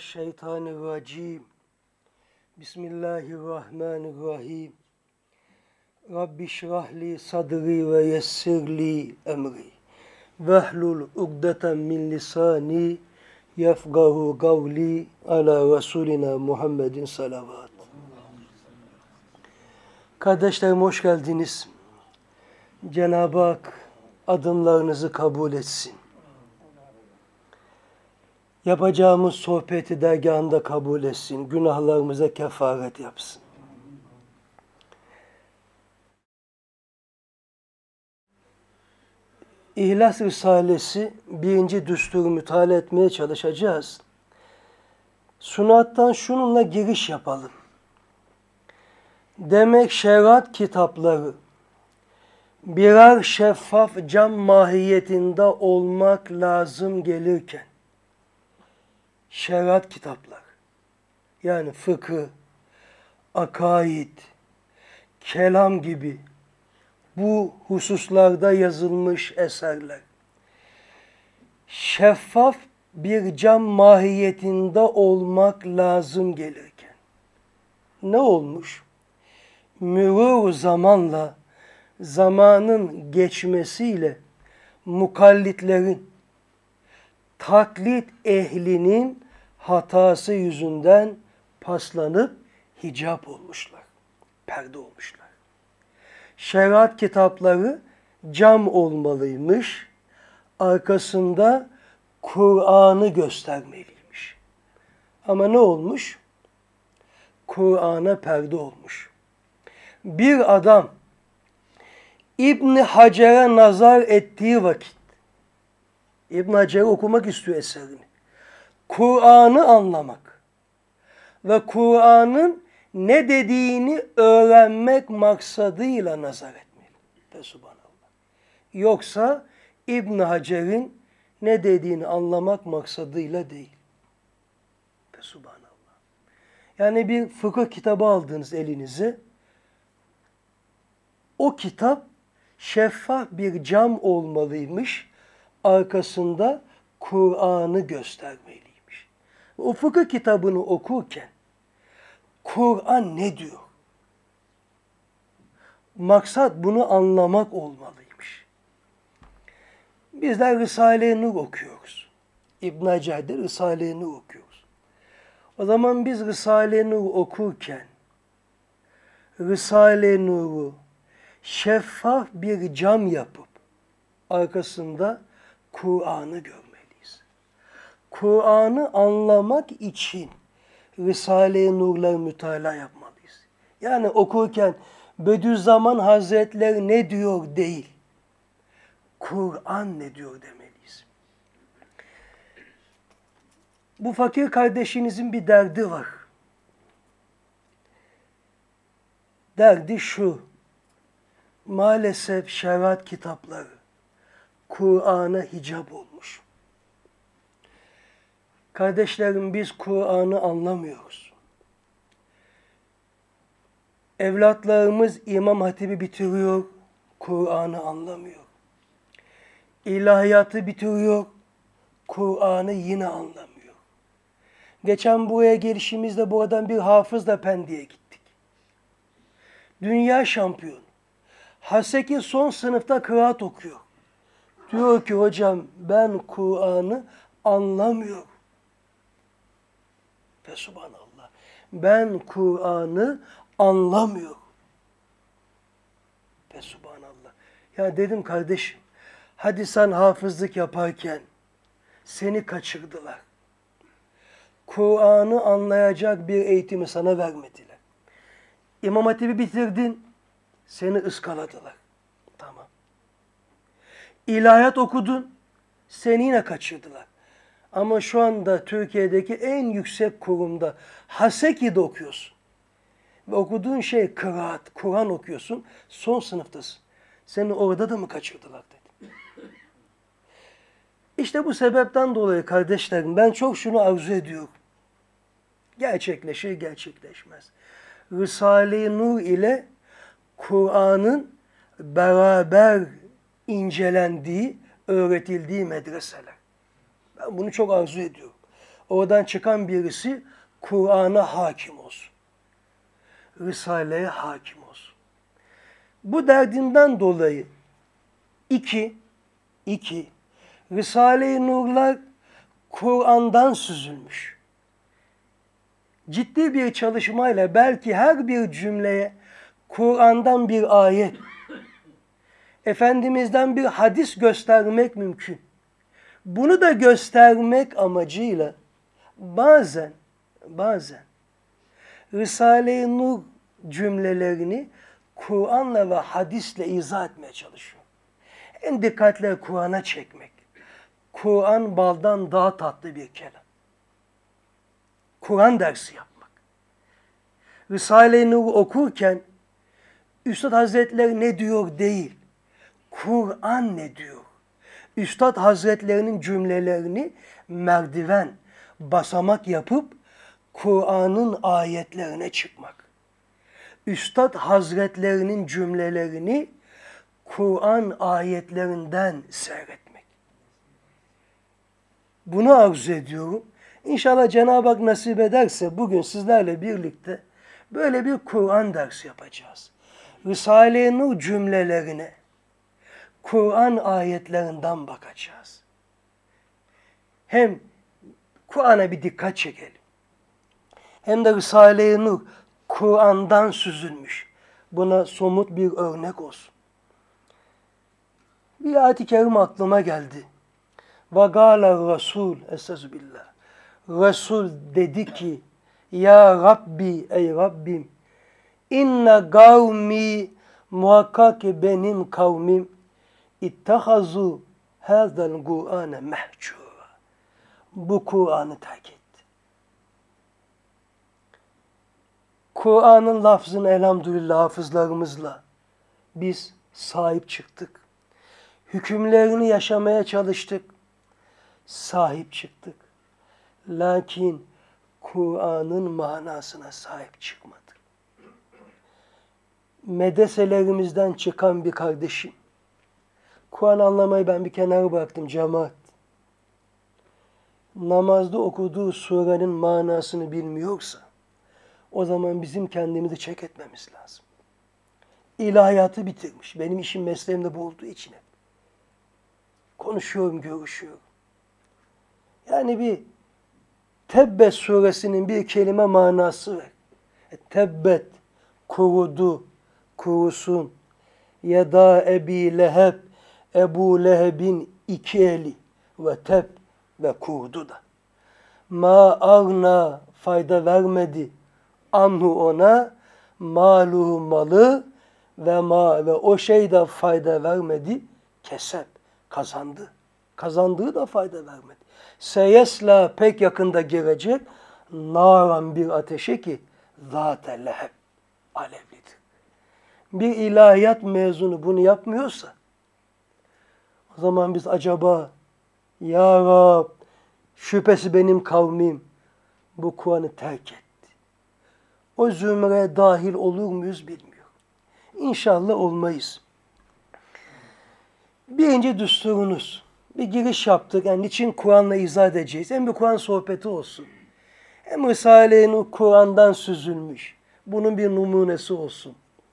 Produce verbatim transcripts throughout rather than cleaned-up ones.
Mineşşeytanirracim. Bismillahirrahmanirrahim. Rabbi şrahli sadri ve yessirli emri. Vehlul ugdeten min lisani yefgahu gavli ala Resulina Muhammedin salavat. Kardeşlerim hoş geldiniz. Cenab-ı Hak adımlarınızı kabul etsin. Yapacağımız sohbeti dergâhında kabul etsin. Günahlarımıza kefaret yapsın. İhlas Risalesi birinci düsturu müteala etmeye çalışacağız. Sunattan şununla giriş yapalım. Demek şeriat kitapları birer şeffaf cam mahiyetinde olmak lazım gelirken, şeriat kitaplar, yani fıkıh, akaid, kelam gibi bu hususlarda yazılmış eserler, şeffaf bir cam mahiyetinde olmak lazım gelirken, ne olmuş? Mürûr zamanla, zamanın geçmesiyle mukallitlerin, taklit ehlinin hatası yüzünden paslanıp hicap olmuşlar, perde olmuşlar. Şeriat kitapları cam olmalıymış, arkasında Kur'an'ı göstermeliymiş. Ama ne olmuş? Kur'an'a perde olmuş. Bir adam İbn Hacer'e nazar ettiği vakit, İbn Hacer'i okumak istiyor eserini, Kur'an'ı anlamak ve Kur'an'ın ne dediğini öğrenmek maksadıyla nazar etmeli. Fesubhanallah. Yoksa İbn Hacer'in ne dediğini anlamak maksadıyla değil. Fesubhanallah. Yani bir fıkıh kitabı aldınız elinize. O kitap şeffaf bir cam olmalıymış. Arkasında Kur'an'ı göstermeliymiş. O fıkıh kitabını okurken Kur'an ne diyor? Maksat bunu anlamak olmalıymış. Bizler Risale-i Nur okuyoruz. İbn Hacer'de Risale-i Nur okuyoruz. O zaman biz Risale-i Nur okurken Risale-i Nur'u şeffaf bir cam yapıp arkasında Kur'an'ı görmeliyiz. Kur'an'ı anlamak için Risale-i Nur'ları mütalaa yapmalıyız. Yani okurken Bediüzzaman Hazretleri ne diyor değil, Kur'an ne diyor demeliyiz. Bu fakir kardeşinizin bir derdi var. Derdi şu: maalesef şeriat kitapları Kur'an'a hicap olmuş. Kardeşlerim, biz Kur'an'ı anlamıyoruz. Evlatlarımız İmam Hatip'i bitiriyor, Kur'an'ı anlamıyor. İlahiyatı bitiriyor, Kur'an'ı yine anlamıyor. Geçen buraya gelişimizde buradan bir hafızla Pendik'e gittik. Dünya şampiyonu. Haseki son sınıfta kıraat okuyor. Diyor ki hocam ben Kur'an'ı anlamıyorum. Fesubhanallah. Ben Kur'an'ı anlamıyorum. Fesubhanallah. Ya dedim kardeşim, hadi sen hafızlık yaparken seni kaçırdılar. Kur'an'ı anlayacak bir eğitimi sana vermediler. İmam Hatip'i bitirdin, seni ıskaladılar. Tamam. İlahiyat okudun, seni yine kaçırdılar. Ama şu anda Türkiye'deki en yüksek kurumda Haseki'de okuyorsun. Ve okuduğun şey kıraat, Kur'an okuyorsun, son sınıftasın. Seni orada da mı kaçırdılar dedim. İşte bu sebepten dolayı kardeşlerim ben çok şunu arzu ediyorum. Gerçekleşir, gerçekleşmez. Risale-i Nur ile Kur'an'ın beraber incelendiği, öğretildiği medreseler. Ben bunu çok arzu ediyorum. Oradan çıkan birisi Kur'an'a hakim olsun. Risale'ye hakim olsun. Bu derdinden dolayı iki, iki, Risale-i Nurlar Kur'an'dan süzülmüş. Ciddi bir çalışmayla belki her bir cümleye Kur'an'dan bir ayet, Efendimiz'den bir hadis göstermek mümkün. Bunu da göstermek amacıyla bazen, bazen Risale-i Nur cümlelerini Kur'an'la ve hadisle izah etmeye çalışıyor. En dikkatle Kur'an'a çekmek. Kur'an baldan daha tatlı bir kelam. Kur'an dersi yapmak. Risale-i Nur okurken Üstad Hazretleri ne diyor değil, Kur'an ne diyor? Üstad Hazretlerinin cümlelerini merdiven, basamak yapıp Kur'an'ın ayetlerine çıkmak. Üstad Hazretlerinin cümlelerini Kur'an ayetlerinden seyretmek. Bunu arzu ediyorum. İnşallah Cenab-ı Hak nasip ederse bugün sizlerle birlikte böyle bir Kur'an dersi yapacağız. Risale-i Nur cümlelerine Kur'an ayetlerinden bakacağız. Hem Kur'an'a bir dikkat çekelim. Hem de Risale-i Nur Kur'an'dan süzülmüş. Buna somut bir örnek olsun. Bir ayet-i kerime aklıma geldi. وَقَالَ Resul, Estağfirullah. Resul dedi ki, Ya Rabbi, ey Rabbim, inne kavmi, muhakkak ki benim kavmim, ittahazu hazel Kur'ane mehcura. Bu Kur'an'ı terk etti. Kur'an'ın lafzını elhamdülillah hafızlarımızla biz sahip çıktık. Hükümlerini yaşamaya çalıştık. Sahip çıktık. Lakin Kur'an'ın manasına sahip çıkmadık. Medreselerimizden çıkan bir kardeşim, Kur'an anlamayı ben bir kenara bıraktım cemaat. Namazda okuduğu surenin manasını bilmiyorsa, o zaman bizim kendimizi çek etmemiz lazım. İlahiyatı bitirmiş. Benim işim mesleğimde bu olduğu için hep. Konuşuyorum, görüşüyorum. Yani bir Tebbet suresinin bir kelime manası var. E, tebbet, kurudu, kurusun. Yeda Ebi Leheb, Ebu Leheb'in iki eli ve teb ve kurdu da. Ma agna fayda vermedi anhu ona, maluhu malı ve ma ve o şey de fayda vermedi, kesep kazandı. Kazandığı da fayda vermedi. Seyesla pek yakında girecek naran bir ateşe ki zâte leheb alevlidir. Bir ilahiyat mezunu bunu yapmıyorsa o zaman biz acaba Ya Rab şüphesi benim kavmim bu Kur'an'ı terk etti. O zümreye dahil olur muyuz bilmiyorum. İnşallah olmayız. Birinci düsturunuz. Bir giriş yaptık. Yani niçin Kur'an'la izah edeceğiz? Hem bir Kur'an sohbeti olsun. Hem Risale-i Nur Kur'an'dan süzülmüş. Bunun bir numunesi olsun.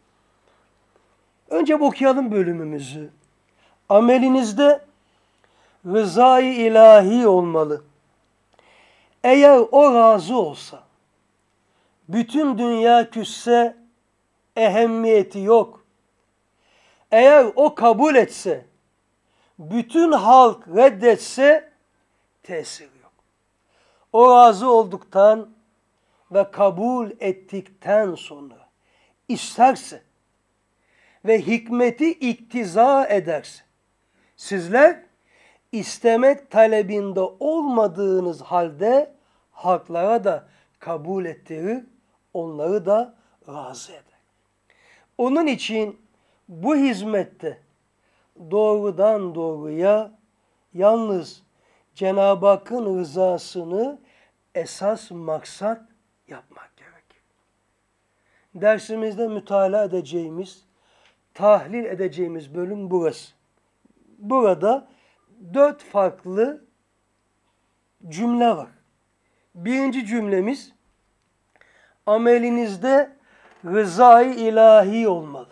Önce okuyalım bölümümüzü. Amelinizde rızayı ilahi olmalı. Eğer o razı olsa, bütün dünya küsse ehemmiyeti yok. Eğer o kabul etse, bütün halk reddetse tesiri yok. O razı olduktan ve kabul ettikten sonra isterse ve hikmeti iktiza ederse sizler istemek talebinde olmadığınız halde halklara da kabul ettirir, onları da razı eder. Onun için bu hizmette doğrudan doğruya yalnız Cenab-ı Hakk'ın rızasını esas maksat yapmak gerekir. Dersimizde mütalaa edeceğimiz, tahlil edeceğimiz bölüm burası. Burada dört farklı cümle var. Birinci cümlemiz, amelinizde rızayı ilahi olmalı.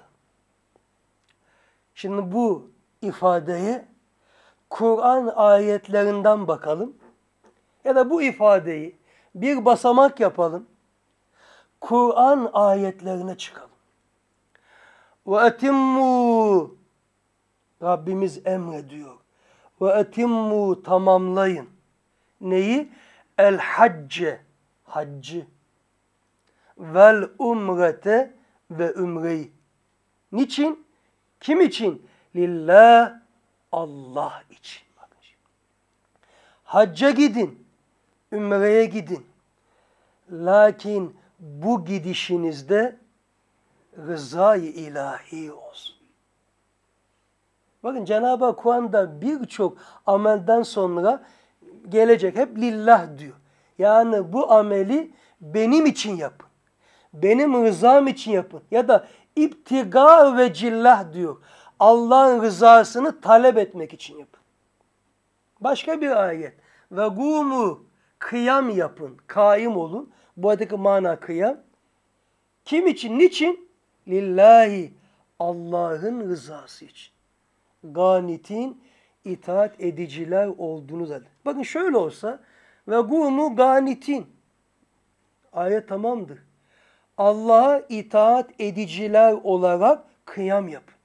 Şimdi bu ifadeye Kur'an ayetlerinden bakalım. Ya da bu ifadeyi bir basamak yapalım. Kur'an ayetlerine çıkalım. Ve etimmu, Rabbimiz emrediyor. Ve etimmu, tamamlayın. Neyi? El hacce, haccı. Vel umrete, ve ümreyi. Niçin? Kim için? Lillah, Allah için. Bakın şimdi. Hacca gidin, ümreye gidin. Lakin bu gidişinizde rızayı ilahi olsun. Bakın Cenab-ı Hak Kur'an'da birçok amelden sonra gelecek hep lillah diyor. Yani bu ameli benim için yapın. Benim rızam için yapın. Ya da İptiga ve cillah diyor. Allah'ın rızasını talep etmek için yapın. Başka bir ayet. Ve gumu, kıyam yapın. Kaim olun. Buradaki mana kıyam. Kim için? Niçin? Lillahi, Allah'ın rızası için. Ganitin, itaat ediciler olduğunuz halde. Bakın şöyle olsa, ve gumu ganitin. Ayet tamamdır. Allah'a itaat ediciler olarak kıyam yapın.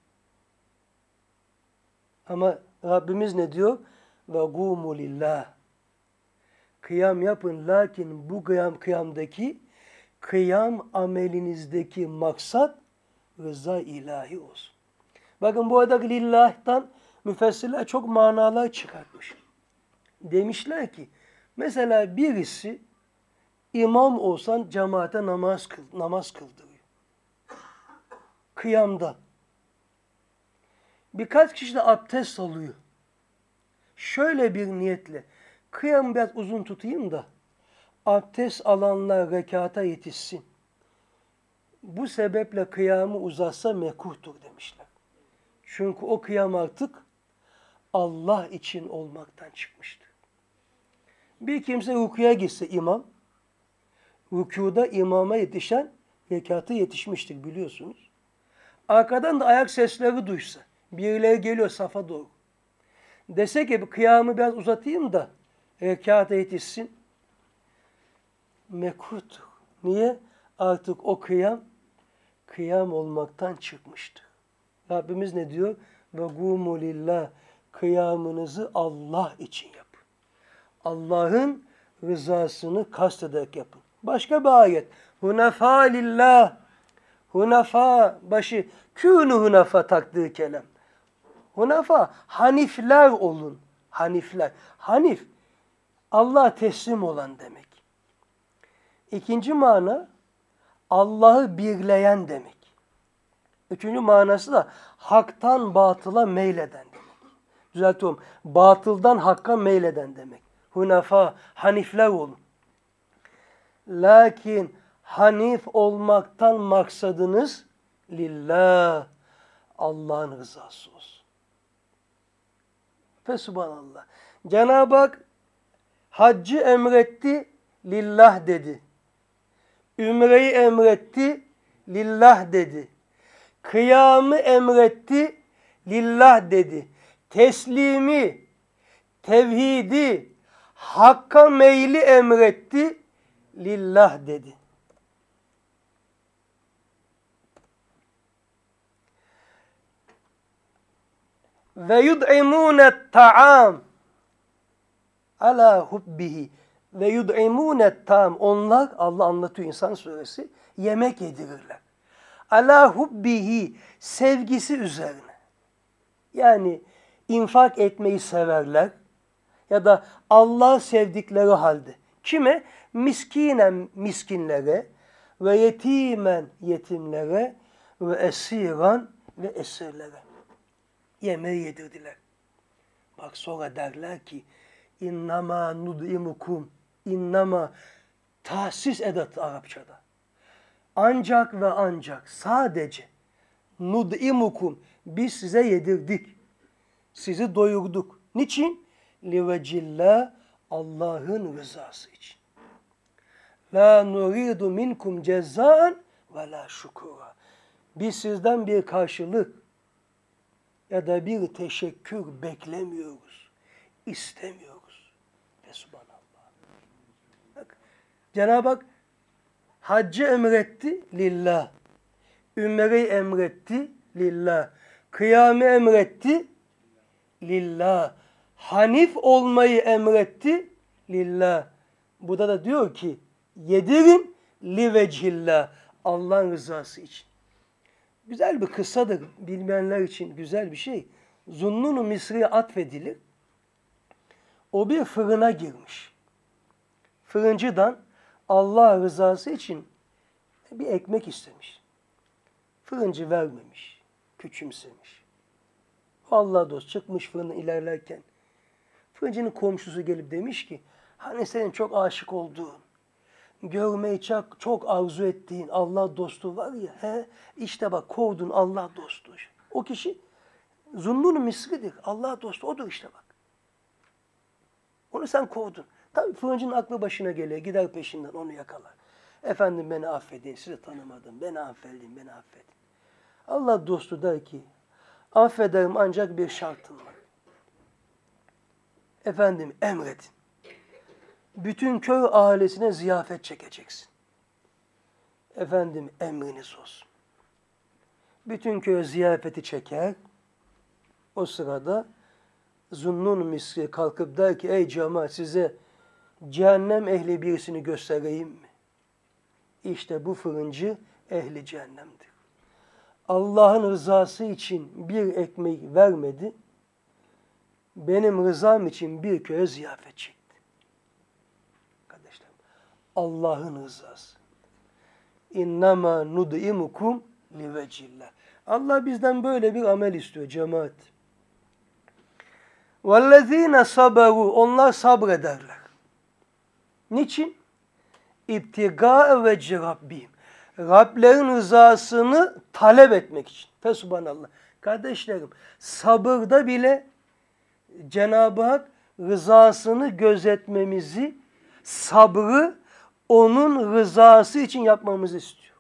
Ama Rabbimiz ne diyor? Ve gumu lillah. Kıyam yapın, lakin bu kıyam kıyamdaki kıyam amelinizdeki maksat rıza ilahi olsun. Bakın bu aradaki lillah'tan müfessirler çok manalar çıkartmış. Demişler ki mesela birisi imam olsan cemaate namaz kıl, namaz kıldırıyor. Kıyamda. Birkaç kişi de abdest alıyor. Şöyle bir niyetle kıyam biraz uzun tutayım da abdest alanlar rekata yetişsin. Bu sebeple kıyamı uzatsa mekruhtur demişler. Çünkü o kıyam artık Allah için olmaktan çıkmıştır. Bir kimse rükuya gitse imam, rükuda imama yetişen rekata yetişmiştir biliyorsunuz. Arkadan da ayak sesleri duysa, birileri geliyor safa doğru. Dese ki kıyamı biraz uzatayım da rekata yetişsin. Mekruhtur. Niye? Artık o kıyam, kıyam olmaktan çıkmıştır. Rabbimiz ne diyor? Ve gumu lillah, kıyamınızı Allah için yapın. Allah'ın rızasını kastederek yapın. Başka bir ayet. Hunafa lillah. Hunafa başı kûnü hunafa takdığı kelam. Hunafa hanifler olun. Hanifler. Hanif Allah'a teslim olan demek. İkinci mana Allah'ı birleyen demek. Üçüncü manası da haktan batıla meyleden demek. Düzeltiyorum. Batıldan hakka meyleden demek. Hunafa, hanifler olun. Lakin hanif olmaktan maksadınız lillah, Allah'ın rızası olsun. Fesubhanallah. Cenab-ı Hak haccı emretti, lillah dedi. Ümreyi emretti, lillah dedi. Kıyamı emretti, lillah dedi. Teslimi, tevhidi, hakka meyli emretti, lillah dedi. Ve yud'imûnet ta'am ala hubbihi ve yud'imûnet ta'am. Onlar, Allah anlatıyor İnsan Suresi, yemek yedirirler. Ala hubbihi, sevgisi üzerine. Yani infak etmeyi severler ya da Allah sevdikleri halde. Kime? Miskinen miskinlere ve yetimen yetimlere ve esiran ve esirlere. Yemeği yedirdiler. Bak sonra derler ki innama nud'imukum, innama tahsis edatı Arapçada. Ancak ve ancak sadece nud'imukum, biz size yedirdik. Sizi doyurduk. Niçin? Livecillah, Allah'ın rızası için. La nuridu minkum cezaan ve la şukura. Biz sizden bir karşılık ya da bir teşekkür beklemiyoruz. İstemiyoruz. Ve subhanallah. Bak, Cenab-ı Hak haccı emretti lillah. Ümreyi emretti lillah. Kıyamı emretti lillah. Hanif olmayı emretti lillah. Burada da diyor ki yedirin li vecihillah. Allah'ın rızası için. Güzel bir kıssadır. Bilmeyenler için güzel bir şey. Zunnun-u Misri'ye atfedilir. O bir fırına girmiş. Fırıncıdan Allah rızası için bir ekmek istemiş. Fırıncı vermemiş. Küçümsemiş. Allah dost çıkmış fırına ilerlerken. Fırıncının komşusu gelip demiş ki hani senin çok aşık olduğun, görmeyi çok, çok arzu ettiğin Allah dostu var ya, he, işte bak kovdun Allah dostu. O kişi Zunnun-u Misri'dir. Allah dostu odur işte bak. Onu sen kovdun. Tabii fırıncının aklı başına geliyor. Gider peşinden onu yakalar. Efendim beni affedin, sizi tanımadım. Beni affedin, beni affedin. Allah dostu der ki affederim ancak bir şartım var. Efendim emredin. Bütün köy ailesine ziyafet çekeceksin. Efendim emriniz olsun. Bütün köy ziyafeti çeker. O sırada Zunnun Misri kalkıp der ki ey cemaat size cehennem ehli birisini göstereyim mi? İşte bu fırıncı ehli cehennemdir. Allah'ın rızası için bir ekmek vermedi. Benim rızam için bir köye ziyafet çekti. Kardeşlerim, Allah'ın rızası. İnnemâ nud'imukum livecillah. Allah bizden böyle bir amel istiyor cemaat. وَالَّذ۪ينَ صَبَرُوا Onlar sabrederler. Niçin? İbtigâ ve cirabbihim. Rablerin rızasını talep etmek için. Fesubhanallah. Kardeşlerim, sabırda bile Cenab-ı Hak rızasını gözetmemizi, sabrı onun rızası için yapmamızı istiyor.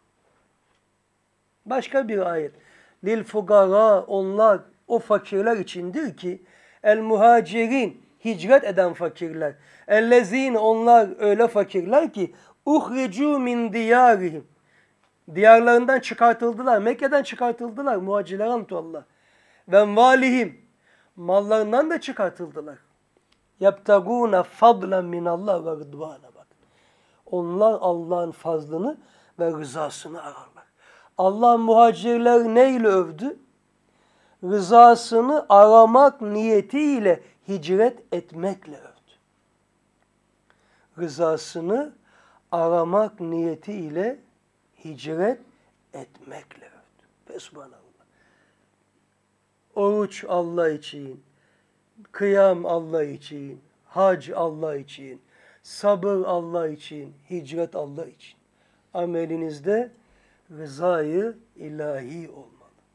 Başka bir ayet. Lil fugara onlar o fakirler içindir ki el muhacirin hicret eden fakirler. Ellezine onlar öyle fakirler ki uhricu min diyarihim. Diyarlarından çıkartıldılar. Mekke'den çıkartıldılar. Muhacirler anlatıyor. Ve valihim mallarından da çıkartıldılar. Yebtagûne fadlen minallah ve rıdvâne bak. Onlar Allah'ın fazlını ve rızasını ararlar. Allah muhacirleri neyle övdü? Rızasını aramak niyetiyle hicret etmekle övdü. Rızasını aramak niyetiyle hicret etmekle övdü. Fesubhanallah. Oruç Allah için, kıyam Allah için, hac Allah için, sabır Allah için, hicret Allah için. Amelinizde rızayı ilahi olmalı.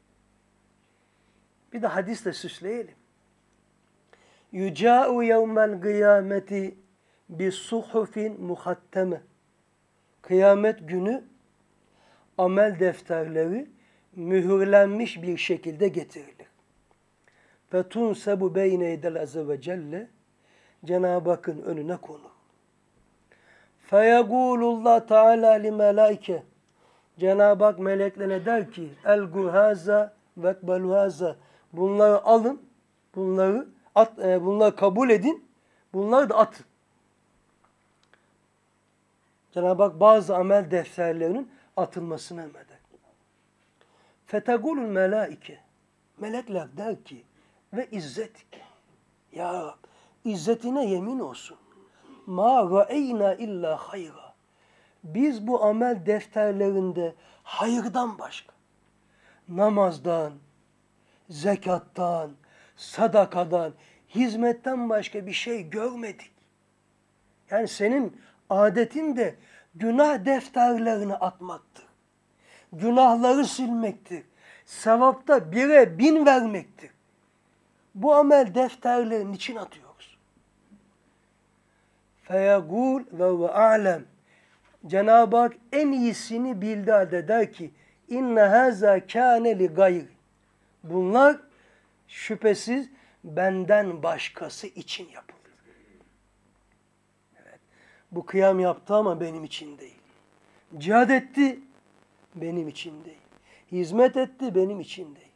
Bir de hadisle süsleyelim. Yüca'u yevmel kıyameti bi suhufin muhatteme. Kıyamet günü amel defterleri mühürlenmiş bir şekilde getirilir. Fetunsebu beyne yedel azze ve celle Cenab-ı Hakk'ın önüne konur. Feyegulullah Teala li melaike Cenab-ı Hak meleklerine der ki elgu haza ve ekbelu haza bunları alın, bunları at, e, bunları kabul edin, bunları da atın. Cenab-ı Hak bazı amel defterlerinin atılmasını emreder. Fetegulul melaike melekler der ki ve izzetik ya Rab izzetine yemin olsun ma ra'eyna illa hayra biz bu amel defterlerinde hayırdan başka namazdan, zekattan, sadakadan, hizmetten başka bir şey görmedik. Yani senin adetin de günah defterlerini atmaktır. Günahları silmektir. Sevapta bire bin vermektir. Bu amel defterlerini için atıyoruz. Feyegul ve ve alem. Cenab-ı Hak en iyisini bildi halde der ki inne haza kâne li gayr. Bunlar şüphesiz benden başkası için yapılır. Evet. Bu kıyam yaptı ama benim için değil. Cihad etti, benim için değil. Hizmet etti, benim için değil.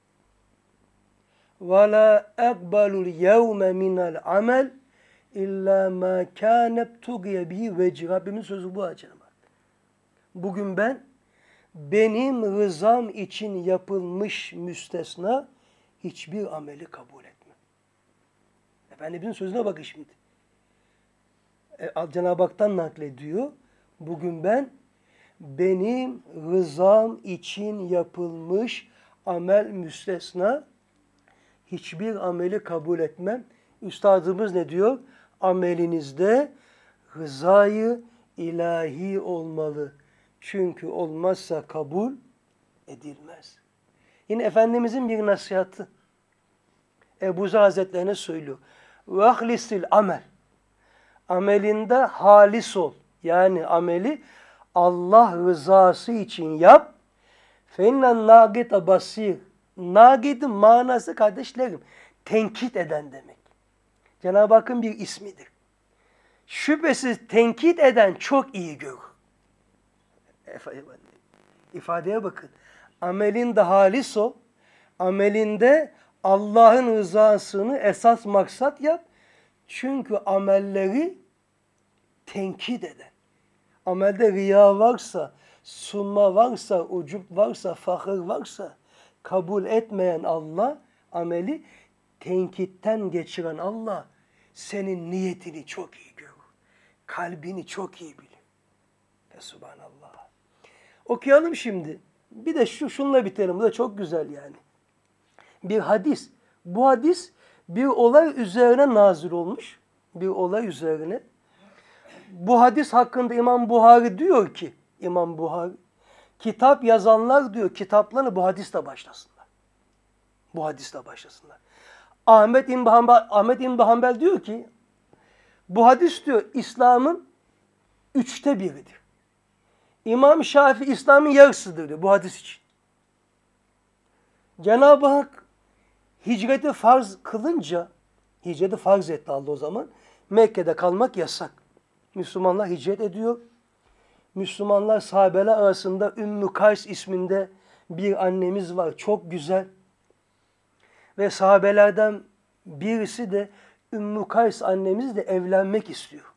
وَلَا اَقْبَلُ الْيَوْمَ مِنَ الْعَمَلِ اِلَّا مَا كَانَ ابْتُغِيَ بِهِ وَجْهِ. Rabbimin sözü bu acaba. Bugün ben benim rızam için yapılmış müstesna hiçbir ameli kabul etmem. Efendimizin sözüne bakın şimdi. E, Cenab-ı Hak'tan naklediyor. Bugün ben benim rızam için yapılmış amel müstesna hiçbir ameli kabul etmem. Üstadımız ne diyor? Amelinizde rızayı ilahi olmalı. Çünkü olmazsa kabul edilmez. Yine Efendimizin bir nasihatı. Ebu Zer Hazretlerine söylüyor. وَاَخْلِسِ amel. Amelinde halis ol. Yani ameli Allah rızası için yap. فَاِنَّ النَّاقِدَ basir. Nagid'in manası kardeşlerim, tenkit eden demek. Cenab-ı Hakk'ın bir ismidir. Şüphesiz tenkit eden çok iyi görür. İfadeye bakın. Amelinde halis ol, amelinde Allah'ın rızasını esas maksat yap. Çünkü amelleri tenkit eden. Amelde riya varsa, sunma varsa, ucup varsa, fakir varsa, kabul etmeyen Allah, ameli tenkitten geçiren Allah, senin niyetini çok iyi görür. Kalbini çok iyi bilir. Ve subhanallah. Okuyalım şimdi. Bir de şu şunla bitelim. Bu da çok güzel yani. Bir hadis. Bu hadis bir olay üzerine nazil olmuş. Bir olay üzerine. Bu hadis hakkında İmam Buhari diyor ki, İmam Buhari, kitap yazanlar diyor, kitaplarını bu hadisle başlasınlar. Bu hadisle başlasınlar. Ahmet İbn Hanbel, Ahmet İbn Hanbel diyor ki, bu hadis diyor, İslam'ın üçte biridir. İmam Şafii, İslam'ın yarısıdır diyor bu hadis için. Cenab-ı Hak hicreti farz kılınca, hicreti farz etti Allah o zaman, Mekke'de kalmak yasak. Müslümanlar hicret ediyor. Müslümanlar sahabeler arasında Ümmü Kays isminde bir annemiz var. Çok güzel. Ve sahabelerden birisi de Ümmü Kays annemiz de evlenmek istiyor.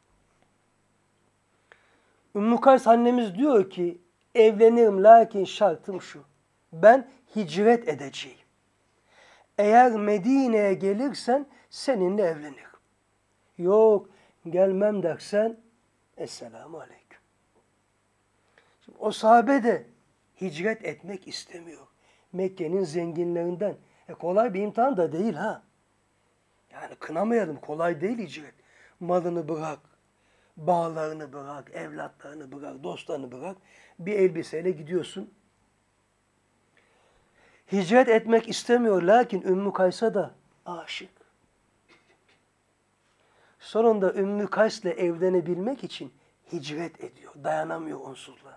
Ümmü Kays annemiz diyor ki evlenirim lakin şartım şu. Ben hicret edeceğim. Eğer Medine'ye gelirsen seninle evlenirim. Yok gelmem dersen Esselamu Aleyküm. Şimdi o sahabe de hicret etmek istemiyor. Mekke'nin zenginlerinden. E kolay bir imtihan da değil ha. Yani kınamayalım, kolay değil hicret. Malını bırak, bağlarını bırak, evlatlarını bırak, dostlarını bırak. Bir elbiseyle gidiyorsun. Hicret etmek istemiyor lakin Ümmü Kays'a da aşık. Sonunda Ümmü Kays'le evlenebilmek için hicret ediyor. Dayanamıyor onsuzluğa.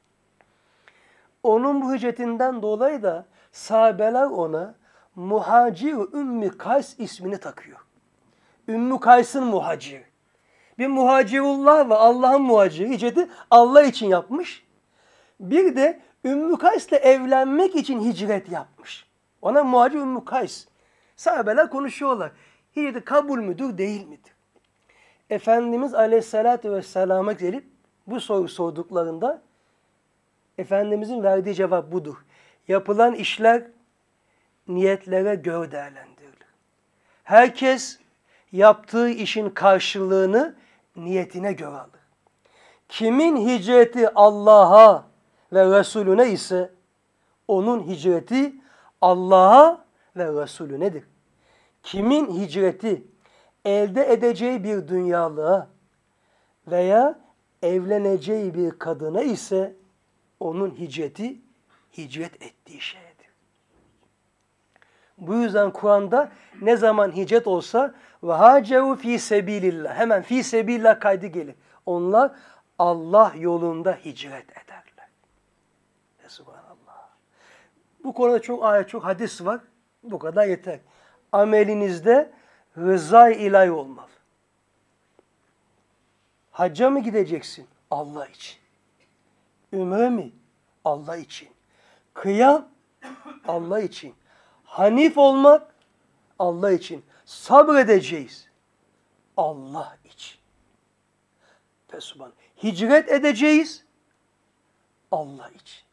Onun bu hicretinden dolayı da sahabeler ona Muhacir Ümmü Kays ismini takıyor. Ümmü Kays'ın muhaciri. Bir muhacirullah ve Allah'ın muhaciri. Hicreti Allah için yapmış. Bir de Ümmü Kays'le evlenmek için hicret yapmış. Ona muhacir Ümmü Kays. Sahabeler konuşuyorlar. Hicreti kabul müdür, değil midir? Efendimiz Aleyhisselatü Vesselam'a gelip bu soru sorduklarında Efendimizin verdiği cevap budur. Yapılan işler niyetlere göre değerlendirilir. Herkes yaptığı işin karşılığını niyetine göre alır. Kimin hicreti Allah'a ve Resulüne ise onun hicreti Allah'a ve Resulünedir. Kimin hicreti elde edeceği bir dünyalığa veya evleneceği bir kadına ise onun hicreti hicret ettiği şeydir. Bu yüzden Kur'an'da ne zaman hicret olsa ve haceru fi sebilillah, hemen fi sebilillah kaydı gelir. Onlar Allah yolunda hicret ederler. Subhanallah. Bu konuda çok ayet, çok hadis var. Bu kadar yeter. Amelinizde rıza-i ilahi olmalı. Hacca mı gideceksin? Allah için. Ümre mi? Allah için. Kıyam? Allah için. Hanif olmak? Allah için. Sabredeceğiz. Allah için. Fesubhan. Hicret edeceğiz. Allah için.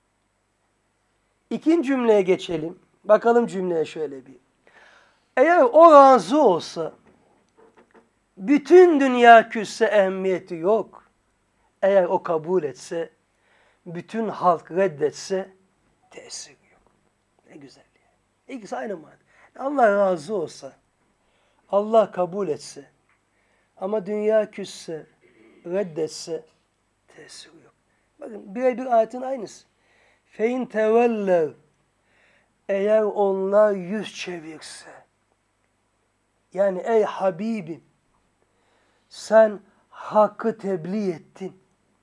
İkinci cümleye geçelim. Bakalım cümleye şöyle bir. Eğer o razı olsa, bütün dünya küsse ehemmiyeti yok. Eğer o kabul etse, bütün halk reddetse, tesiri yok. Ne güzel yani. İkisi aynı manada. Allah razı olsa, Allah kabul etse, ama dünya küsse, reddetse, tesiri yok. Bakın birebir ayetin aynısı. Fein teveller, eğer onlar yüz çevirse, yani ey Habibim, sen hakkı tebliğ ettin.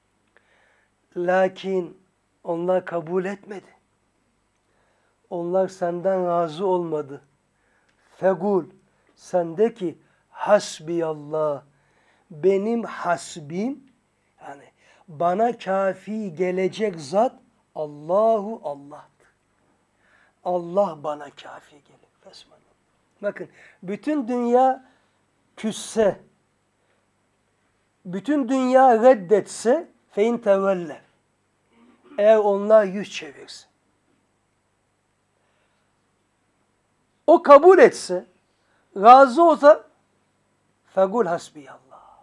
Lakin onlar kabul etmedi. Onlar senden razı olmadı. Fegul, sendeki hasbiyallah, benim hasbim, yani bana kafi gelecek zat Allahu Allah'tır. Allah bana kafi gelir. Fesman. Bakın, bütün dünya küsse, bütün dünya reddetse, fein teveller, eğer onlar yüz çevirse, o kabul etse, razı olsa, fegul hasbiyallah.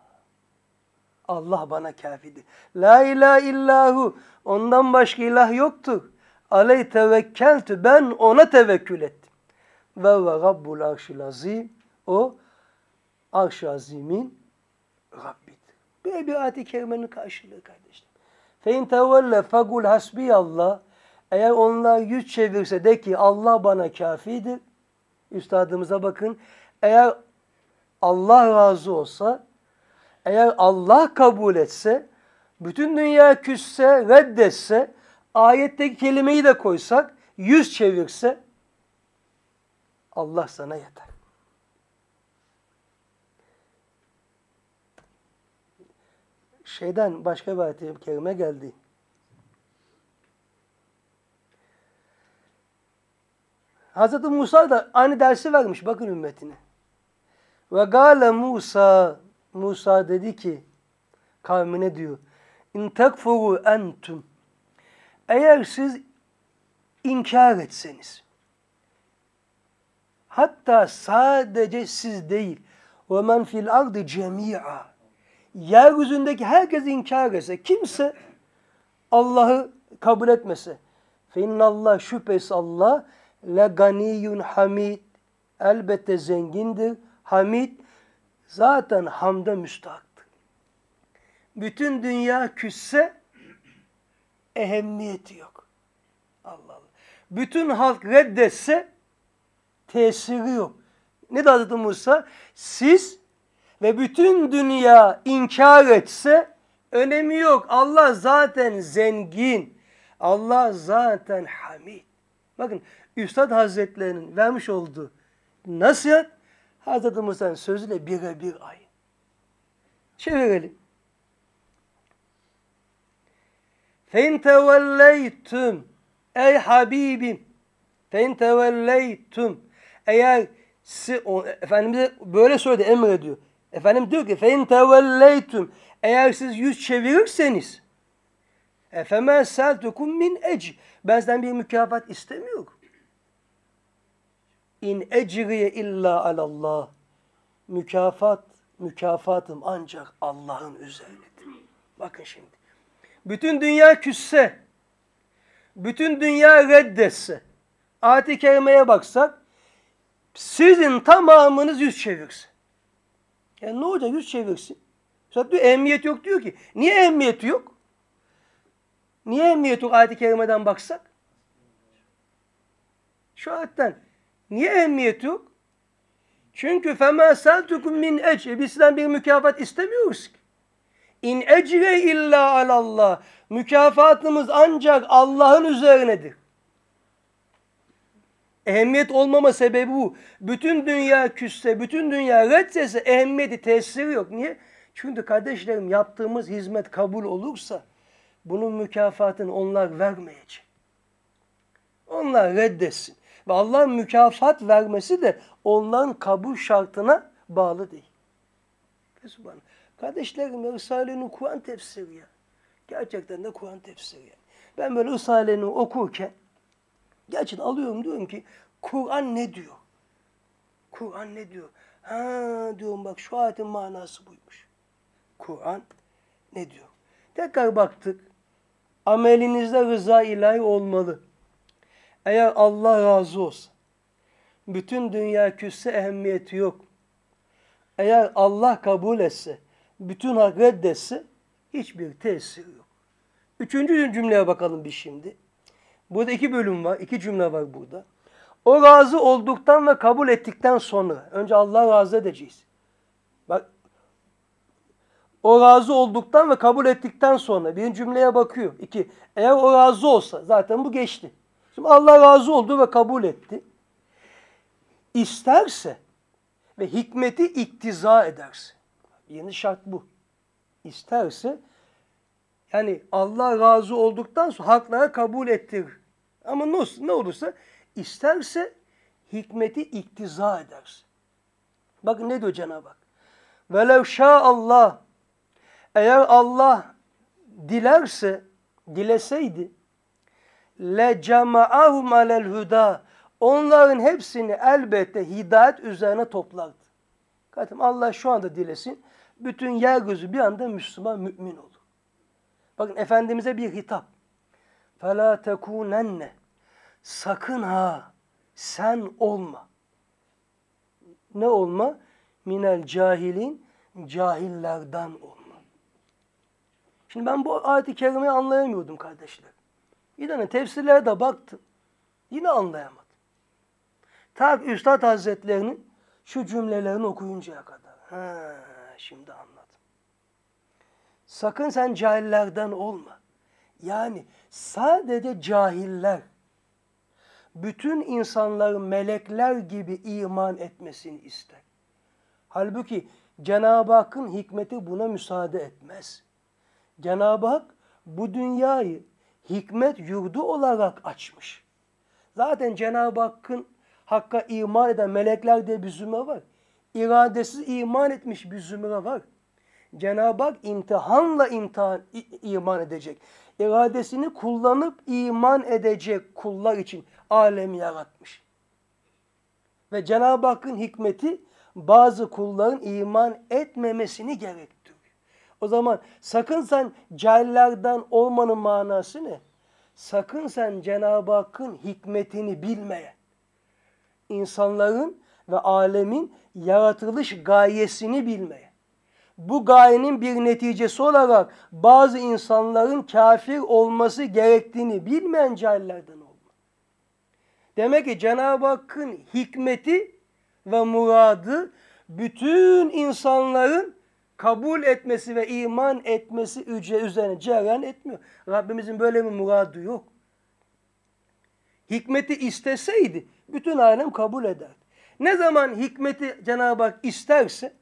Allah bana kafidir. La ilahe illahu, ondan başka ilah yoktur. Aleyh tevekkeltü, ben ona tevekkül ettim. Ve ve rabbul arşil azim, o arş-ı azimin Rabbidir. Bir bir ayet-i kerimenin karşılığı kardeşler. Fein tevelle fegul hasbiyallah, eğer onlar yüz çevirse de ki Allah bana kafidir. Üstadımıza bakın. Eğer Allah razı olsa, eğer Allah kabul etse, bütün dünya küsse, reddetse, ayetteki kelimeyi de koysak, yüz çevirse, Allah sana yeter. Şeyden başka bir ayet-i kerime geldi. Hazreti Musa da aynı dersi vermiş. Bakın ümmetine. Ve gâle Musa, Musa dedi ki, kavmine diyor, İn tekfuru entum, eğer siz inkar etseniz, hatta sadece siz değil, ve men fil ardı cemi'a, yeryüzündeki herkes inkar etse, kimse Allah'ı kabul etmese, fe innallah, şüphesiz Allah, le ganiyyun hamid, elbette zengindir, hamid, zaten hamda müstahaktır. Bütün dünya küsse, ehemmiyeti yok. Allah Allah. Bütün halk reddetse, tesiri yok. Ne dedi Hazreti Musa? Siz ve bütün dünya inkar etse, önemi yok. Allah zaten zengin. Allah zaten hamid. Bakın, Üstad Hazretlerinin vermiş olduğu nasihat, Hazreti Musa'nın sözüyle birebir aynı. Çevirelim. Fein tevelleytüm, ey Habibim, fein tevelleytüm, eğer siz, Efendimiz'e böyle söyledi, emrediyor. Efendim diyor ki, fein tevelleytüm, eğer siz yüz çevirirseniz, efemâ seltukum min ecr, ben sizden bir mükafat istemiyorum. İn ecriye illa alallah, mükafat, mükafatım ancak Allah'ın üzerinedir. Bakın şimdi, bütün dünya küsse, bütün dünya reddetse, ayet-i kerimeye baksak, sizin tamamınız yüz çevirse. Yani ne olacak yüz çevirsin? Mesela diyor, ehemmiyet yok diyor ki. Niye ehemmiyeti yok? Niye ehemmiyeti yok ayet-i kerimeden baksak? Şu ayetten. Niye ehemmiyeti yok? Çünkü فَمَا سَلْتُكُمْ min ecr. Biz sizden bir mükafat istemiyoruz ki. İn ecre illa alallah. Mükafatımız ancak Allah'ın üzerinedir. Ehemmiyet olmama sebebi bu. Bütün dünya küsse, bütün dünya reddetse ehemmiyeti, tesiri yok. Niye? Çünkü kardeşlerim yaptığımız hizmet kabul olursa bunun mükafatını onlar vermeyecek. Onlar reddetsin. Ve Allah'ın mükafat vermesi de onların kabul şartına bağlı değil. Kardeşlerim ya Risale-i Nur Kur'an tefsiri ya. Gerçekten de Kur'an tefsiri ya. Ben böyle Risale-i Nur okurken gerçekten alıyorum, diyorum ki Kur'an ne diyor? Kur'an ne diyor? Ha diyorum, bak şu ayetin manası buymuş. Kur'an ne diyor? Tekrar baktık. Amelinizde rıza ilahi olmalı. Eğer Allah razı olsa, bütün dünya küsse ehemmiyeti yok. Eğer Allah kabul etse, bütün hak reddetse hiçbir tesiri yok. Üçüncü cümleye bakalım biz şimdi. Burada iki bölüm var, iki cümle var burada. O razı olduktan ve kabul ettikten sonra, önce Allah razı edeceğiz. Bak, o razı olduktan ve kabul ettikten sonra bir cümleye bakıyor. İki, eğer o razı olsa, zaten bu geçti. Şimdi Allah razı oldu ve kabul etti. İsterse ve hikmeti iktiza ederse. Yeni şart bu. İsterse, yani Allah razı olduktan sonra haklara kabul ettirir. Ama ne, ne olursa isterse hikmeti iktiza ederse. Bakın ne diyor Cenab-ı Hak. Velev şâallah, eğer Allah dilerse, dileseydi, le cemaahum alel huda, onların hepsini elbette hidayet üzerine toplardı. Kardeşim Allah şu anda dilesin, bütün yeryüzü bir anda Müslüman, mümin olur. Bakın Efendimiz'e bir hitap. فَلَا تَكُونَنَّ, sakın ha sen olma. Ne olma? Minel cahilin, cahillerden olma. Şimdi ben bu ayet-i kerimeyi anlayamıyordum kardeşler. Yine tefsirlere de baktım. Yine anlayamadım. Ta ki Üstad Hazretlerinin şu cümlelerini okuyuncaya kadar. Ha, şimdi anladım. Sakın sen cahillerden olma. Yani sadece cahiller, bütün insanların melekler gibi iman etmesini ister. Halbuki Cenab-ı Hakk'ın hikmeti buna müsaade etmez. Cenab-ı Hak bu dünyayı hikmet yurdu olarak açmış. Zaten Cenab-ı Hakk'ın Hakk'a iman eden melekler diye bir zümre var. İradesiz iman etmiş bir zümre var. Cenab-ı Hak imtihanla imtihan, iman edecek. İradesini kullanıp iman edecek kullar için alemi yaratmış. Ve Cenab-ı Hakk'ın hikmeti bazı kulların iman etmemesini gerektiriyor. O zaman sakın sen cahillerden olmanın manası ne? Sakın sen Cenab-ı Hakk'ın hikmetini bilmeyen, insanların ve alemin yaratılış gayesini bilmeyen, bu gayenin bir neticesi olarak bazı insanların kafir olması gerektiğini bilmeyen cahillerden olma. Demek ki Cenab-ı Hakk'ın hikmeti ve muradı bütün insanların kabul etmesi ve iman etmesi üzerine cereyan etmiyor. Rabbimizin böyle bir muradı yok. Hikmeti isteseydi bütün alem kabul ederdi. Ne zaman hikmeti Cenab-ı Hak isterse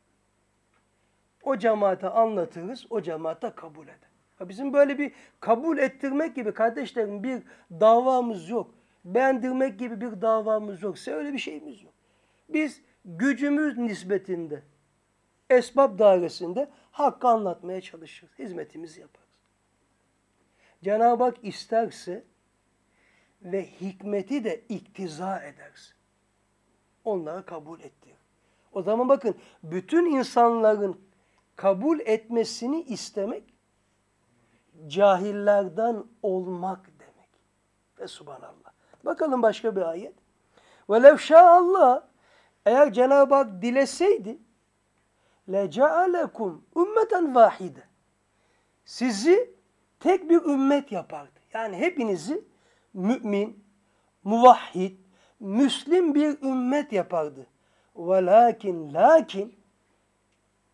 o cemaate anlatırız, o cemaate kabul eder. Bizim böyle bir kabul ettirmek gibi kardeşlerim bir davamız yok. Beğendirmek gibi bir davamız yok. Size öyle bir şeyimiz yok. Biz gücümüz nispetinde, esbab dairesinde hakkı anlatmaya çalışırız. Hizmetimizi yaparız. Cenab-ı Hak isterse ve hikmeti de iktiza ederse onları kabul ettirir. O zaman bakın bütün insanların kabul etmesini istemek cahillerden olmak demek. Ve subhanallah. Bakalım başka bir ayet. وَلَوْ شَاءَ, eğer Cenab-ı Hak dileseydi لَجَعَلَكُمْ ümmeten vahide, sizi tek bir ümmet yapardı. Yani hepinizi mümin, muvahhid, müslim bir ümmet yapardı. وَلَكِنْ lakin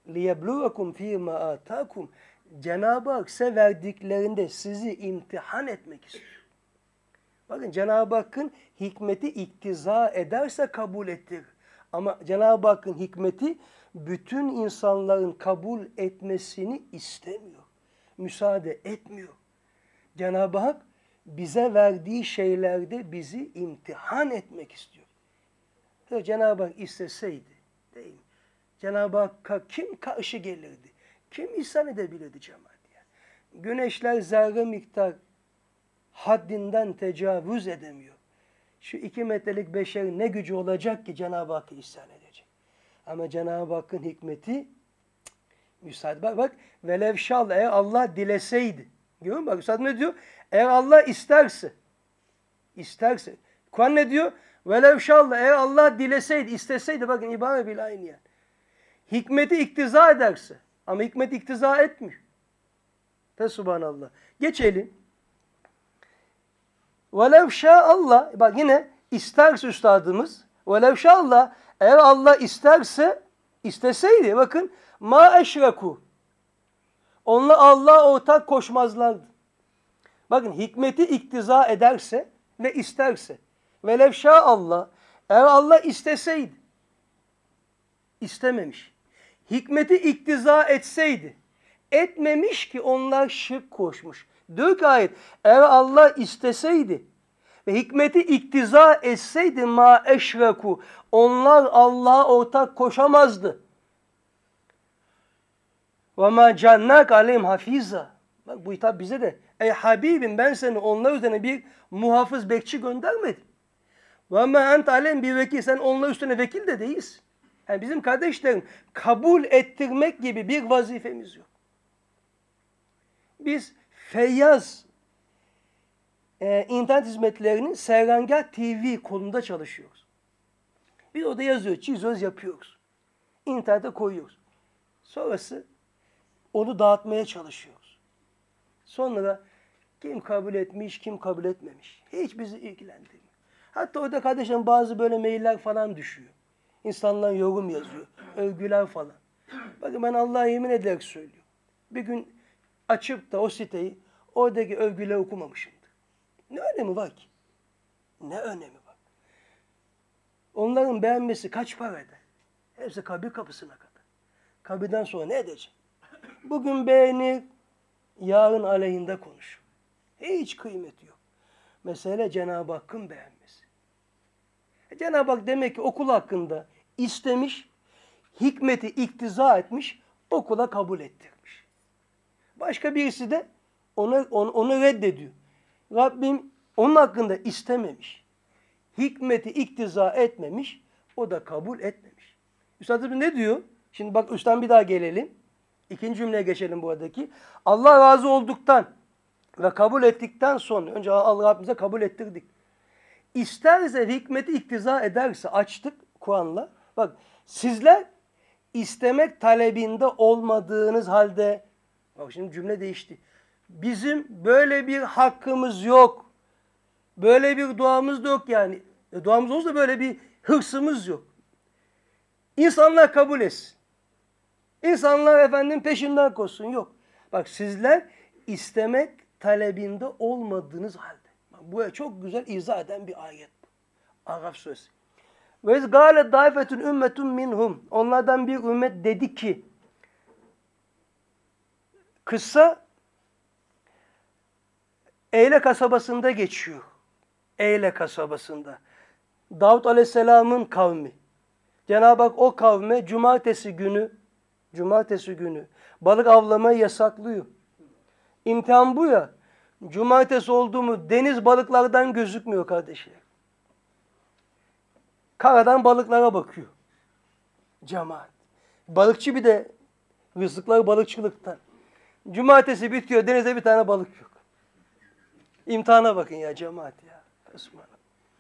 liyebluvekum fîmâ âtâkum. Cenab-ı Hak size verdiklerinde sizi imtihan etmek istiyor. Bakın Cenab-ı Hakk'ın hikmeti iktiza ederse kabul ettirir. Ama Cenab-ı Hakk'ın hikmeti bütün insanların kabul etmesini istemiyor. Müsaade etmiyor. Cenab-ı Hak bize verdiği şeylerde bizi imtihan etmek istiyor. Cenab-ı Hak isteseydi, değil mi? Cenab-ı Hakk'a kim karşı gelirdi? Kim ihsan edebilirdi cemaat? Yani? Güneşler zerre miktar haddinden tecavüz edemiyor. Şu iki metrelik beşer ne gücü olacak ki Cenab-ı Hakk'a ihsan edecek? Ama Cenab-ı Hakk'ın hikmeti cık, müsaade. Bak bak. Velev şallah, eğer Allah dileseydi. Görüyor musun? Bak Üstad ne diyor? Eğer Allah isterse. isterse. Kur'an ne diyor? Velev şallah, eğer Allah dileseydi, isteseydi. Bakın ibare bile aynı yani. Hikmeti iktiza ederse. Ama hikmet iktiza etmiyor. Fesubhanallah. Geçelim. Velev şa'allah. Bak yine isterse üstadımız. Velev şa'allah. Eğer Allah isterse, isteseydi. Bakın. Ma eşreku. Onunla Allah'a ortak koşmazlardı. Bakın hikmeti iktiza ederse ve isterse. Velev şa'allah. Eğer Allah isteseydi. İstememiş. Hikmeti iktiza etseydi. Etmemiş ki onlar şirk koşmuş. Diyor ki ayet, eğer Allah isteseydi ve hikmeti iktiza etseydi ma eşreku, onlar Allah'a ortak koşamazdı. Ve ma cennak aleyhim hafiza. Bak bu hitap bize de. Ey Habibim, ben seni onlar üzerine bir muhafız bekçi göndermedim. Ve ma ent aleyhim bir vekil. Sen onlar üstüne vekil de değilsin. Yani bizim kardeşlerim kabul ettirmek gibi bir vazifemiz yok. Biz Feyyaz e, internet hizmetlerinin Serengah T V kolunda çalışıyoruz. Biz orada yazıyor, çiziyoruz, yapıyoruz. İnternete koyuyoruz. Sonrası onu dağıtmaya çalışıyoruz. Sonra kim kabul etmiş, kim kabul etmemiş. Hiç bizi ilgilendirmiyor. Hatta orada kardeşim bazı böyle mailler falan düşüyor. İnsanlar yorum yazıyor. Övgüler falan. Bakın ben Allah'a yemin ederek söylüyorum. Bir gün açıp da o siteyi oradaki övgüleri okumamışımdır. Ne önemi var ki? Ne önemi var? Onların beğenmesi kaç para eder? Hepsi kabir kapısına kadar. Kabirden sonra ne edecek? Bugün beğenir, yarın aleyhinde konuşur. Hiç kıymeti yok. Mesele Cenab-ı Hakk'ın beğenmesi. E Cenab-ı Hak demek ki okul hakkında istemiş, hikmeti iktiza etmiş, okula kabul ettirmiş. Başka birisi de onu, onu, onu reddediyor. Rabbim onun hakkında istememiş. Hikmeti iktiza etmemiş, o da kabul etmemiş. Üstad ne diyor? Şimdi bak üstten bir daha gelelim. İkinci cümleye geçelim buradaki. Allah razı olduktan ve kabul ettikten sonra, önce Allah Rabbimize kabul ettirdik. İsterse hikmeti iktiza ederse, açtık Kur'an'la. Bak sizler istemek talebinde olmadığınız halde, bak şimdi cümle değişti. Bizim böyle bir hakkımız yok. Böyle bir duamız da yok yani. E, duamız olsa böyle bir hırsımız yok. İnsanlar kabul etsin. İnsanlar efendim peşinden koşsun. Yok. Bak sizler istemek talebinde olmadığınız halde. Bak, bu çok güzel izah eden bir ayet. Araf suresi. Ve iz gâle dâifetun ümmetun minhum. Onlardan bir ümmet dedi ki, kıssa Eyle kasabasında geçiyor. Eyle kasabasında. Davut Aleyhisselam'ın kavmi. Cenab-ı Hak o kavme cumartesi günü cumartesi günü balık avlamayı yasaklıyor. İmtihan bu ya. Cumartesi oldu mu deniz balıklardan gözükmüyor kardeşler. Karadan balıklara bakıyor. Cemaat. Balıkçı bir de rızıkları balıkçılıktan. Cumartesi bitiyor, denizde bir tane balık yok. İmtihana bakın ya cemaat ya. Osmanlı.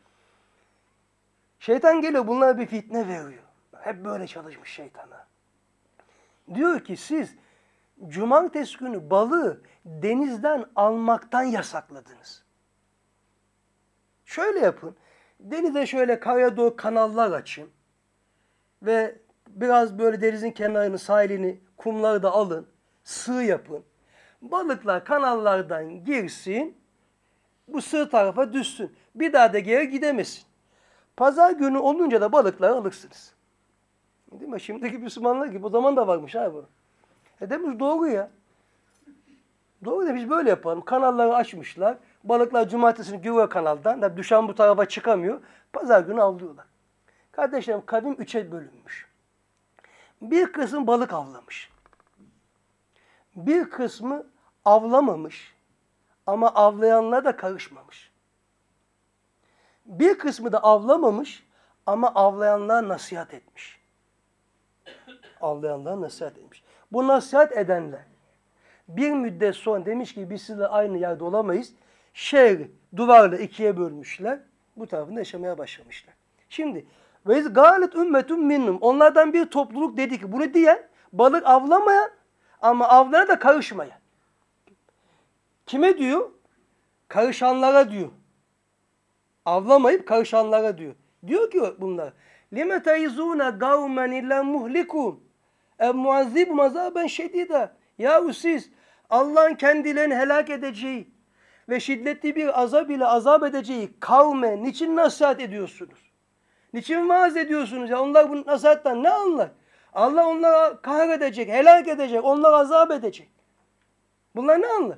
Şeytan geliyor, bunlara bir fitne veriyor. Hep böyle çalışmış şeytana. Diyor ki siz cumartesi günü balığı denizden almaktan yasakladınız. Şöyle yapın. Denize şöyle karaya doğru kanallar açın. Ve Biraz böyle denizin kenarını, sahilini, kumları da alın. Sığ yapın. Balıklar kanallardan girsin. Bu sığ tarafa düşsün. Bir daha da geri gidemesin. Pazar günü olunca da balıkları alırsınız. Değil mi? Şimdiki Müslümanlar gibi. O zaman da varmış ha bu. E demiş doğru ya. Doğru da biz böyle yapalım. Kanalları açmışlar. Balıklar cumartesini giriyor kanaldan. Tabii düşen bu tarafa çıkamıyor. Pazar günü avlıyorlar. Kardeşlerim kavim üçe bölünmüş. Bir kısım balık avlamış. Bir kısmı avlamamış. Ama avlayanlar da karışmamış. Bir kısmı da avlamamış ama avlayanlar nasihat etmiş. Avlayanlar nasihat etmiş. Bu nasihat edenler bir müddet sonra demiş ki biz sizle aynı yerde olamayız. Şehri duvarla ikiye bölmüşler. Bu tarafında yaşamaya başlamışlar. Şimdi ve iz galet ümmetun minhum. Onlardan bir topluluk dedi ki bunu diyen balık avlamayan ama avlara da karışmayan. Kime diyor? Karışanlara diyor. Avlamayıp karışanlara diyor. Diyor ki bunlar lime teyzuna gavmen illa muhlikum ev muazzibum azaben şedida. Yahu siz Allah'ın kendilerini helak edeceği ve şiddetli bir azab ile azap edeceği kavme niçin nasihat ediyorsunuz? Niçin vaaz ediyorsunuz ya? Onlar bu nasihattan ne anlar? Allah onlara kahredecek, helak edecek, onlara azap edecek. Bunlar ne anlar?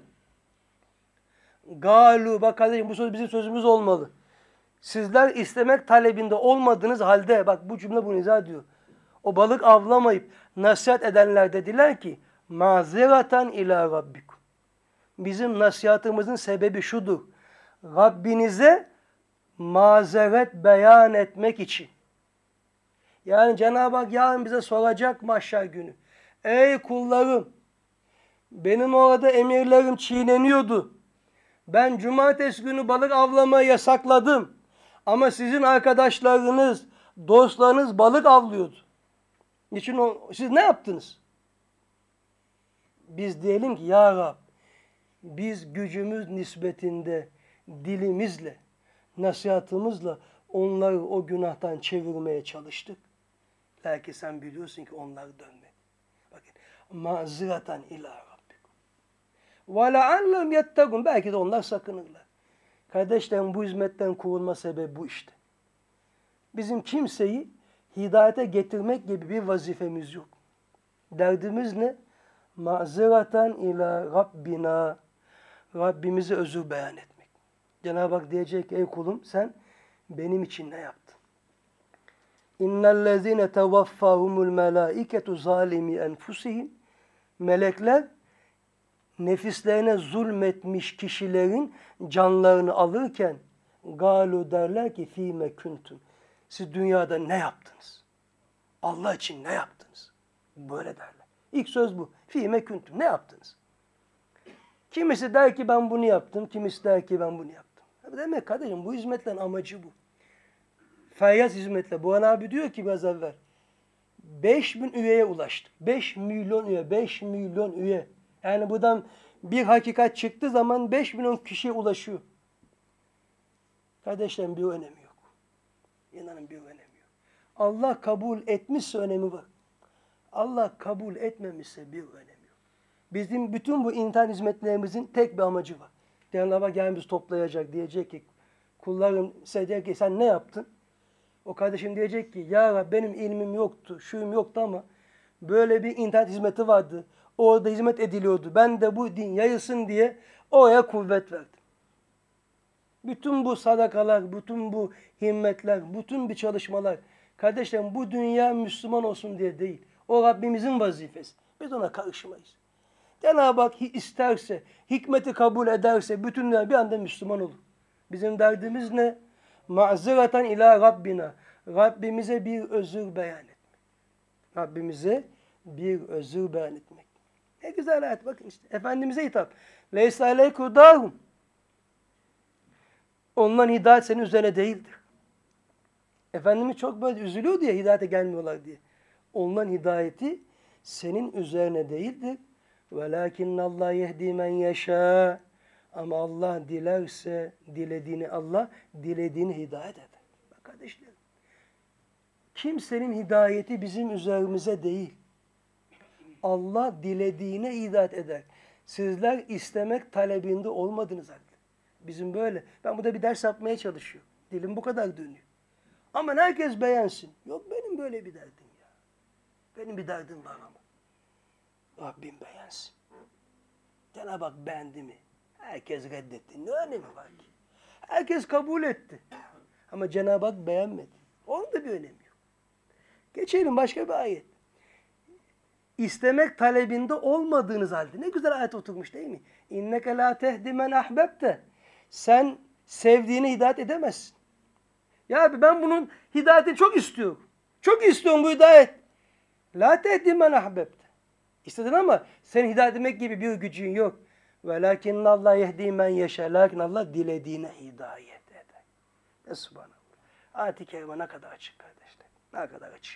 Galu, bak kardeşim bu söz bizim sözümüz olmalı. Sizler istemek talebinde olmadığınız halde, bak bu cümle bunu izah ediyor. O balık avlamayıp nasihat edenler dediler ki mazeratan ila rabbikum. Bizim nasihatımızın sebebi şudur. Rabbinize mazeret beyan etmek için. Yani Cenab-ı Hak yarın bize soracak mahşer günü. Ey kullarım, benim orada emirlerim çiğneniyordu. Ben cumartesi günü balık avlamayı yasakladım. Ama sizin arkadaşlarınız, dostlarınız balık avlıyordu. Niçin o, siz ne yaptınız? Biz diyelim ki ya Rab, biz gücümüz nispetinde dilimizle, nasihatımızla onları o günahtan çevirmeye çalıştık. Belki sen biliyorsun ki onlar dönmedi. Bakın, maziratan ila rabbikum. Ve leallem yettekun. Belki de onlar sakınırlar. Kardeşlerim bu hizmetten kurulma sebebi bu işte. Bizim kimseyi hidayete getirmek gibi bir vazifemiz yok. Derdimiz ne? Maziratan ila Rabbina. Rabbimize özür beyan etmek. Cenab-ı Hak diyecek ey kulum sen benim için ne yaptın? İnnellezine tevaffahumul melaiketu zalimi enfusihim. Melekler nefislerine zulmetmiş kişilerin canlarını alırken galu derler ki fîme kuntum. Siz dünyada ne yaptınız? Allah için ne yaptınız? Böyle derler. İlk söz bu. Fîme kuntum. Ne yaptınız? Kimisi der ki ben bunu yaptım. Kimisi der ki ben bunu yaptım. Demek kardeşim bu hizmetlerin amacı bu. Feyyaz hizmetle. Buhan abi diyor ki biraz evvel. beş bin üyeye ulaştık. beş milyon üye. beş milyon üye. Yani buradan bir hakikat çıktığı zaman beş milyon kişiye ulaşıyor. Kardeşlerim bir önemi yok. İnanın bir önemi yok. Allah kabul etmişse önemi var. Allah kabul etmemişse bir önemi yok. Bizim bütün bu internet hizmetlerimizin tek bir amacı var. Cenab-ı Hak yani bizi toplayacak, diyecek ki kullarım size diyecek ki sen ne yaptın? O kardeşim diyecek ki ya Rabbi benim ilmim yoktu, şuyum yoktu ama böyle bir internet hizmeti vardı. Orada hizmet ediliyordu. Ben de bu din yayılsın diye oraya kuvvet verdim. Bütün bu sadakalar, bütün bu himmetler, bütün bu çalışmalar kardeşlerim bu dünya Müslüman olsun diye değil. O Rabbimizin vazifesi. Biz ona karışmayız. Cenab-ı Hak isterse, hikmeti kabul ederse bütün dünya bir anda Müslüman olur. Bizim derdimiz ne? Ma'ziratan ila Rabbina. Rabbimize bir özür beyan etmek. Rabbimize bir özür beyan etmek. Ne güzel ayet bakın işte. Efendimiz'e hitap. Leysa aleyku hudahum. Onların hidayet senin üzerine değildir. Efendimiz çok böyle üzülüyor diye hidayete gelmiyorlar diye. Onların hidayeti senin üzerine değildir. وَلَاكِنَّ اللّٰهِ يَهْدِي مَنْ يَشَاءُ. Ama Allah dilerse, dilediğini Allah, dilediğini hidayet eder. Bak kardeşlerim. kimsenin hidayeti bizim üzerimize değil. Allah dilediğine hidayet eder. Sizler istemek talebinde olmadınız halde. Bizim böyle. Ben burada bir ders yapmaya çalışıyorum. Dilim bu kadar dönüyor. Ama herkes beğensin. Yok benim böyle bir derdim ya. Benim bir derdim var ama. Rabbim beğensin. Cenab-ı Hak beğendi mi? Herkes reddetti. Ne önemi var ki? Herkes kabul etti. Ama Cenab-ı Hak beğenmedi. Onun da bir önemi yok. Geçelim başka bir ayet. İstemek talebinde olmadığınız halde. Ne güzel ayet oturmuş değil mi? İnneke la tehdi men ahbebte. Sen sevdiğini hidayet edemezsin. Ya abi ben bunun hidayetini çok istiyorum. Çok istiyorum bu hidayet. La tehdi men ahbebte. İstedin ama sen hidayet etmek gibi bir gücün yok. Velakinne Allah yehdi men yeşâ. Lakin Allah dilediğine hidayet eder. Ya subhanallah. Ayet-i kerime ne kadar açık kardeşler. Ne kadar açık.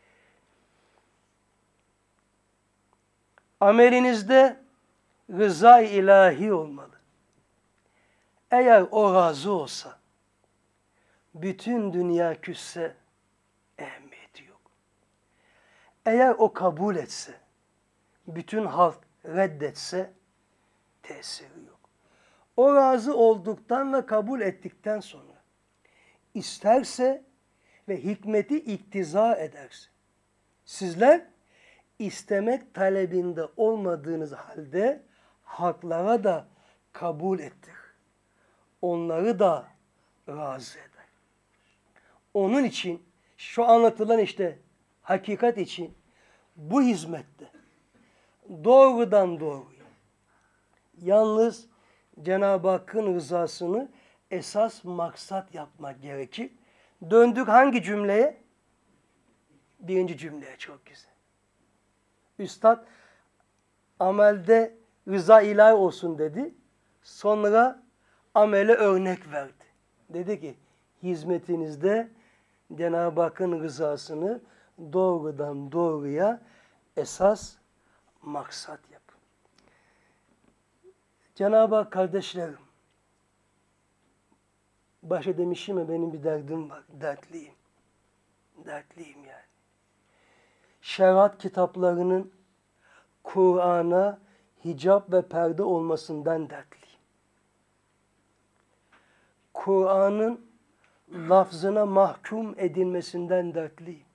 Amelinizde rıza-i ilahi olmalı. Eğer o razı olsa, bütün dünya küsse ehemmiyeti yok. Eğer o kabul etse, bütün halk reddetse tesiri yok. O razı olduktan ve kabul ettikten sonra isterse ve hikmeti iktiza ederse sizler istemek talebinde olmadığınız halde halklara da kabul ettir. Onları da razı eder. Onun için şu anlatılan işte hakikat için bu hizmette doğrudan doğruya yalnız Cenab-ı Hakk'ın rızasını esas maksat yapmak gerekir. Döndük hangi cümleye? Birinci cümleye çok güzel. Üstad amelde rıza ilahi olsun dedi. Sonra amele örnek verdi. Dedi ki hizmetinizde Cenab-ı Hakk'ın rızasını doğrudan doğruya esas maksat yapın. Cenab-ı Hak kardeşlerim, başa demişim ya benim bir derdim var. Dertliyim. Dertliyim yani. Şeriat kitaplarının Kur'an'a hicap ve perde olmasından dertliyim. Kur'an'ın lafzına mahkum edilmesinden dertliyim.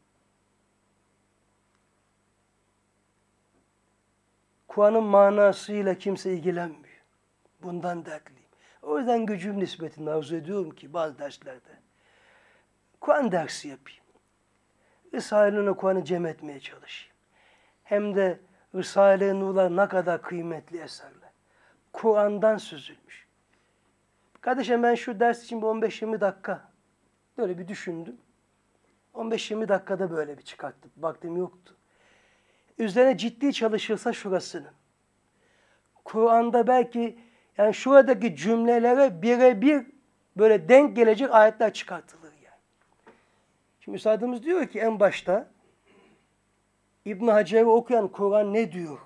Kur'an'ın manasıyla kimse ilgilenmiyor. Bundan dertliyim. O yüzden gücüm nispetinde arzu ediyorum ki bazı derslerde Kur'an dersi yapayım. Risale-i Kur'an'ı cem etmeye çalışayım. Hem de Risale-i Nur'lar ne kadar kıymetli eserler. Kur'an'dan süzülmüş. Kardeşim ben şu ders için bir on beş yirmi dakika böyle bir düşündüm. on beş yirmi dakikada böyle bir çıkarttım. Vaktim yoktu. Üzerine ciddi çalışırsa şurasının. Kur'an'da belki yani şuradaki cümlelere birebir böyle denk gelecek ayetler çıkartılır yani. Şimdi üstadımız diyor ki en başta İbn Hacer'i okuyan Kur'an ne diyor?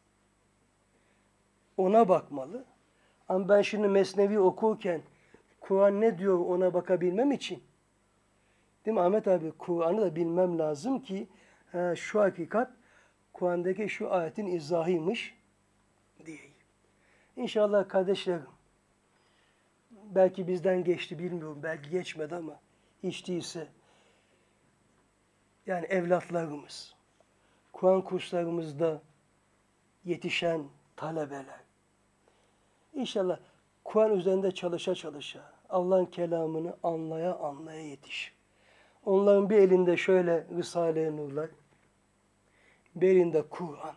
Ona bakmalı. Ama ben şimdi Mesnevi okurken Kur'an ne diyor ona bakabilmem için değil mi Ahmet abi? Kur'an'ı da bilmem lazım ki he, şu hakikat Kur'an'daki şu ayetin izahıymış diyeyim. İnşallah kardeşlerim belki bizden geçti bilmiyorum. Belki geçmedi ama hiç değilse yani evlatlarımız, Kur'an kurslarımızda yetişen talebeler İnşallah Kur'an üzerinde çalışa çalışa Allah'ın kelamını anlaya anlaya yetiş. Onların bir elinde şöyle Risale-i Nur'lar, bir elinde Kur'an.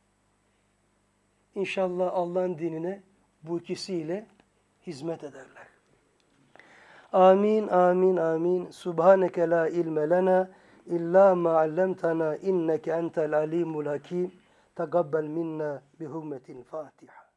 İnşallah Allah'ın dinine bu ikisiyle hizmet ederler. Amin, amin, amin. Subhaneke la ilme lena illa ma allamtana inneke entel alimul hakim. Tekabbel minna bi hurmetil Fatiha.